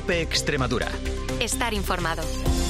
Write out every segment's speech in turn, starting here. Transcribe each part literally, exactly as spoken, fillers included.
COPE Extremadura. Estar informado.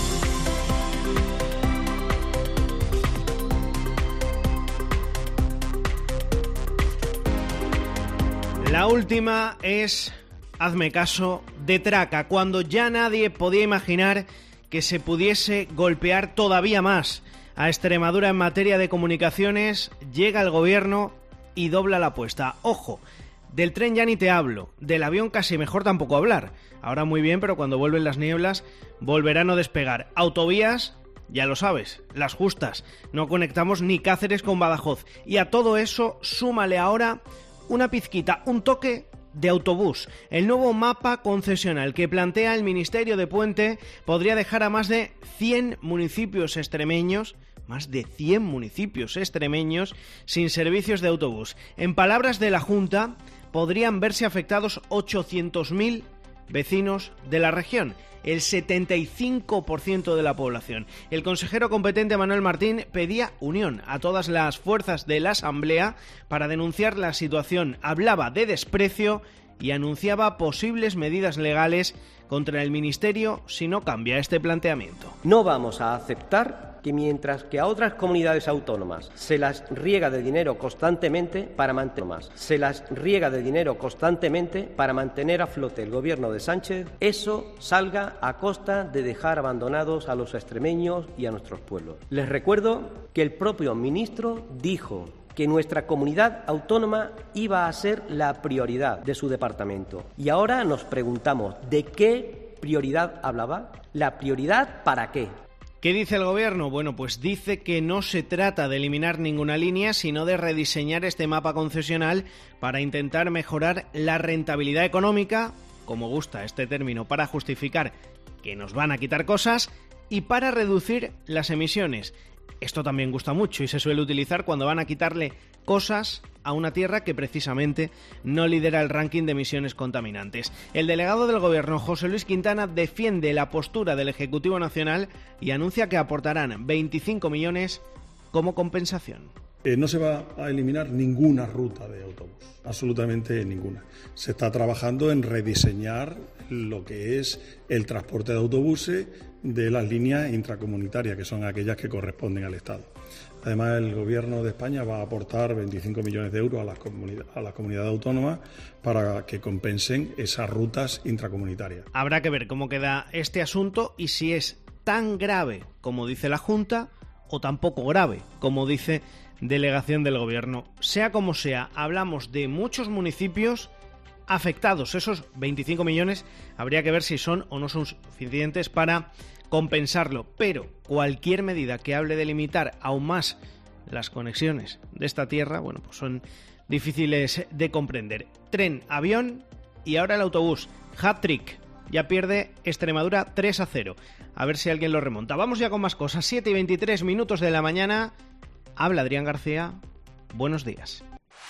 La última es, hazme caso, de traca, cuando ya nadie podía imaginar que se pudiese golpear todavía más a Extremadura en materia de comunicaciones. Llega el gobierno y dobla la apuesta. Ojo, del tren ya ni te hablo, del avión casi mejor tampoco hablar. Ahora muy bien, pero cuando vuelven las nieblas volverá a no despegar. Autovías, ya lo sabes, las justas. No conectamos ni Cáceres con Badajoz. Y a todo eso súmale ahora una pizquita, un toque de autobús. El nuevo mapa concesional que plantea el Ministerio de Puente podría dejar a más de cien municipios extremeños, más de cien municipios extremeños sin servicios de autobús. En palabras de la Junta, podrían verse afectados ochocientos mil vecinos de la región, el setenta y cinco por ciento de la población. El consejero competente Manuel Martín pedía unión a todas las fuerzas de la Asamblea para denunciar la situación. Hablaba de desprecio y anunciaba posibles medidas legales contra el Ministerio si no cambia este planteamiento. No vamos a aceptar que mientras que a otras comunidades autónomas se las riega de dinero constantemente para mantener más, se las riega de dinero constantemente para mantener a flote el gobierno de Sánchez, eso salga a costa de dejar abandonados a los extremeños y a nuestros pueblos. Les recuerdo que el propio ministro dijo que nuestra comunidad autónoma iba a ser la prioridad de su departamento. Y ahora nos preguntamos, ¿de qué prioridad hablaba? ¿La prioridad para qué? ¿Qué dice el gobierno? Bueno, pues dice que no se trata de eliminar ninguna línea, sino de rediseñar este mapa concesional para intentar mejorar la rentabilidad económica, como gusta este término, para justificar que nos van a quitar cosas y para reducir las emisiones. Esto también gusta mucho y se suele utilizar cuando van a quitarle cosas a una tierra que precisamente no lidera el ranking de emisiones contaminantes. El delegado del gobierno, José Luis Quintana, defiende la postura del Ejecutivo Nacional y anuncia que aportarán veinticinco millones como compensación. Eh, no se va a eliminar ninguna ruta de autobús, absolutamente ninguna. Se está trabajando en rediseñar lo que es el transporte de autobuses de las líneas intracomunitarias, que son aquellas que corresponden al Estado. Además, el Gobierno de España va a aportar veinticinco millones de euros a las, comunidad, a las comunidades autónomas para que compensen esas rutas intracomunitarias. Habrá que ver cómo queda este asunto y si es tan grave como dice la Junta o tan poco grave como dice delegación del Gobierno. Sea como sea, hablamos de muchos municipios afectados. Esos veinticinco millones habría que ver si son o no son suficientes para compensarlo, pero cualquier medida que hable de limitar aún más las conexiones de esta tierra, bueno, pues son difíciles de comprender. Tren, avión y ahora el autobús. Hat-trick. Ya pierde Extremadura tres a cero. A ver si alguien lo remonta. Vamos ya con más cosas. siete y veintitrés minutos de la mañana. Habla Adrián García. Buenos días.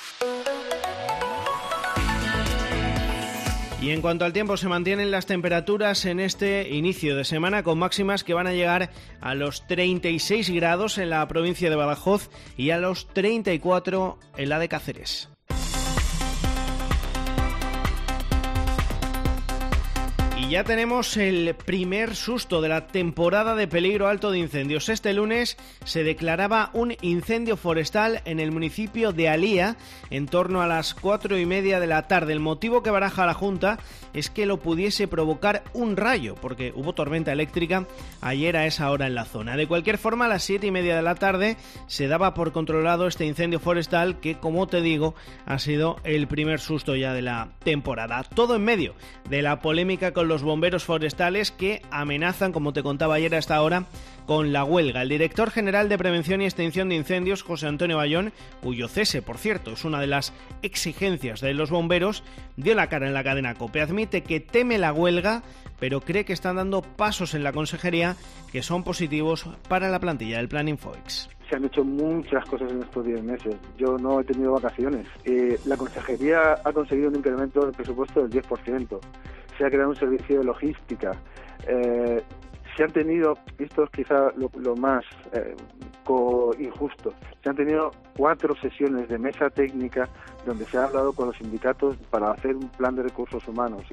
Y en cuanto al tiempo, se mantienen las temperaturas en este inicio de semana con máximas que van a llegar a los treinta y seis grados en la provincia de Badajoz y a los treinta y cuatro en la de Cáceres. Ya tenemos el primer susto de la temporada de peligro alto de incendios. Este lunes se declaraba un incendio forestal en el municipio de Alía en torno a las cuatro y media de la tarde. El motivo que baraja la Junta es que lo pudiese provocar un rayo, porque hubo tormenta eléctrica ayer a esa hora en la zona. De cualquier forma, a las siete y media de la tarde se daba por controlado este incendio forestal que, como te digo, ha sido el primer susto ya de la temporada. Todo en medio de la polémica con los bomberos forestales que amenazan, como te contaba ayer a esta hora, con la huelga. El director general de Prevención y Extinción de Incendios, José Antonio Bayón, cuyo cese, por cierto, es una de las exigencias de los bomberos, dio la cara en la cadena COPE. Admite que teme la huelga, pero cree que están dando pasos en la consejería que son positivos para la plantilla del Plan Infoex. Se han hecho muchas cosas en estos diez meses. Yo no he tenido vacaciones. Eh, la consejería ha conseguido un incremento del presupuesto del diez por ciento. Se ha creado un servicio de logística. Eh, se han tenido, esto es quizá lo, lo más eh, co- injusto, se han tenido cuatro sesiones de mesa técnica donde se ha hablado con los sindicatos para hacer un plan de recursos humanos. Y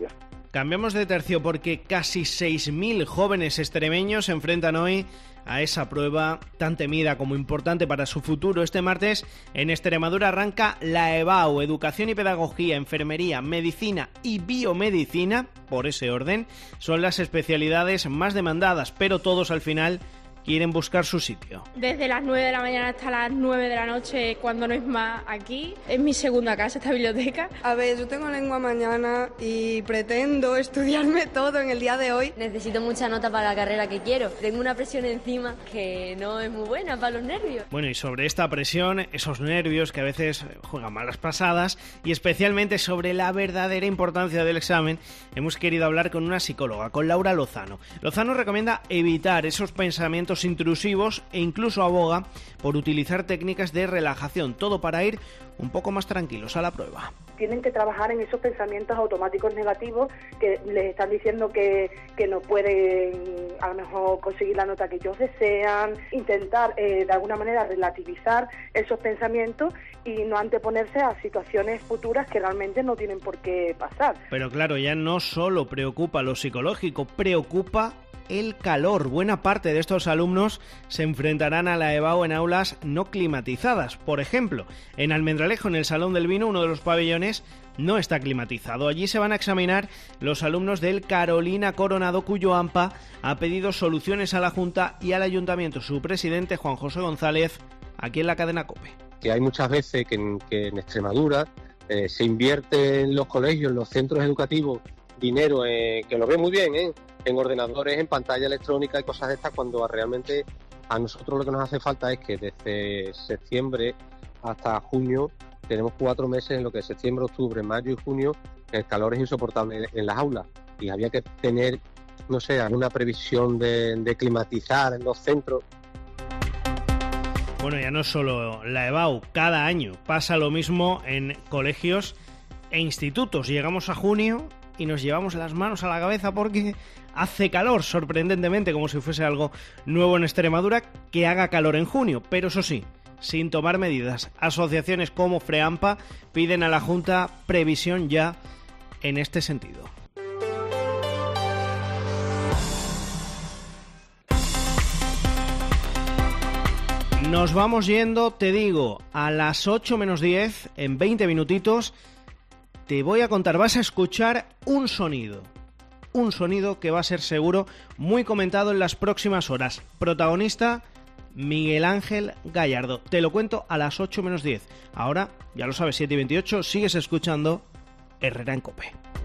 cambiamos de tercio porque casi seis mil jóvenes extremeños se enfrentan hoy a esa prueba tan temida como importante para su futuro. Este martes en Extremadura arranca la EBAU, Educación y Pedagogía, Enfermería, Medicina y Biomedicina, por ese orden, son las especialidades más demandadas, pero todos al final quieren buscar su sitio. Desde las nueve de la mañana hasta las nueve de la noche, cuando no es más, aquí. Es mi segunda casa esta biblioteca. A ver, yo tengo lengua mañana y pretendo estudiarme todo en el día de hoy. Necesito mucha nota para la carrera que quiero. Tengo una presión encima que no es muy buena para los nervios. Bueno, y sobre esta presión, esos nervios que a veces juegan malas pasadas, y especialmente sobre la verdadera importancia del examen, hemos querido hablar con una psicóloga, con Laura Lozano. Lozano recomienda evitar esos pensamientos intrusivos e incluso aboga por utilizar técnicas de relajación, todo para ir un poco más tranquilos a la prueba. Tienen que trabajar en esos pensamientos automáticos negativos que les están diciendo que, que no pueden a lo mejor conseguir la nota que ellos desean, intentar eh, de alguna manera relativizar esos pensamientos y no anteponerse a situaciones futuras que realmente no tienen por qué pasar. Pero claro, ya no solo preocupa lo psicológico, preocupa el calor. Buena parte de estos alumnos se enfrentarán a la EBAU en aulas no climatizadas. Por ejemplo, en Almendralejo, en el Salón del Vino, uno de los pabellones no está climatizado. Allí se van a examinar los alumnos del Carolina Coronado, cuyo AMPA ha pedido soluciones a la Junta y al Ayuntamiento. Su presidente, Juan José González, aquí en la cadena COPE. Que hay muchas veces que en, que en Extremadura eh, se invierte en los colegios, en los centros educativos, dinero, eh, que lo ve muy bien, ¿eh? en ordenadores, en pantalla electrónica y cosas de estas, cuando realmente a nosotros lo que nos hace falta es que desde septiembre hasta junio tenemos cuatro meses en lo que es septiembre, octubre, mayo y junio, el calor es insoportable en las aulas y había que tener, no sé, alguna previsión de, de climatizar en los centros. Bueno, ya no solo la EBAU, cada año pasa lo mismo en colegios e institutos. Llegamos a junio y nos llevamos las manos a la cabeza porque hace calor, sorprendentemente, como si fuese algo nuevo en Extremadura, que haga calor en junio. Pero eso sí, sin tomar medidas. Asociaciones como FREAMPA piden a la Junta previsión ya en este sentido. Nos vamos yendo, te digo, a las ocho menos diez, en veinte minutitos, te voy a contar, vas a escuchar un sonido. Un sonido que va a ser seguro muy comentado en las próximas horas. Protagonista, Miguel Ángel Gallardo. Te lo cuento a las ocho menos diez. Ahora, ya lo sabes, siete y veintiocho, sigues escuchando Herrera en COPE.